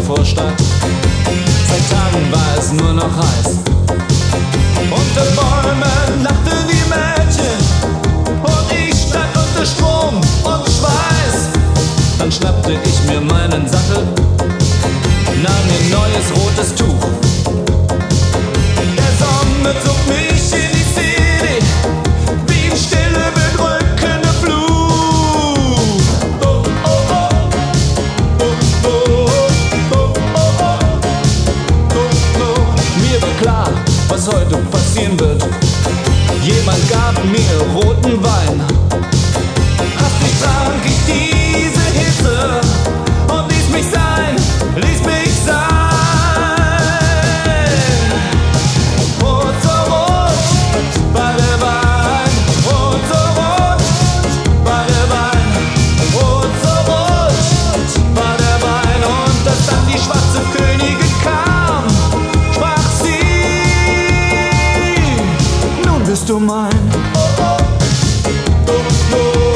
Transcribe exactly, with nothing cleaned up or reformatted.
Vorstadt. Seit Tagen war es nur noch heiß. Unter Bäumen lachten die Mädchen und ich stand unter Strom und Schweiß. Dann schnappte ich mir meinen Sattel, nahm mir ein neues rotes Tuch. Der Sommer zog mich in die City, wie ein stille, bedrückender Fluch. Oh, oh, oh. Oh, oh, oh, oh, oh, oh, oh. Mir war klar, was heute passieren wird. Jemand gab mir roten Wein. Hastig trank ich diese Hitze und ließ mich sein, ließ mich sein. Rot so rot war der Wein, rot so rot war der Wein, rot so rot war der Wein. Und als dann die schwarze Königin kam, sprach sie: Nun bist du mein. Oh, oh, oh, oh.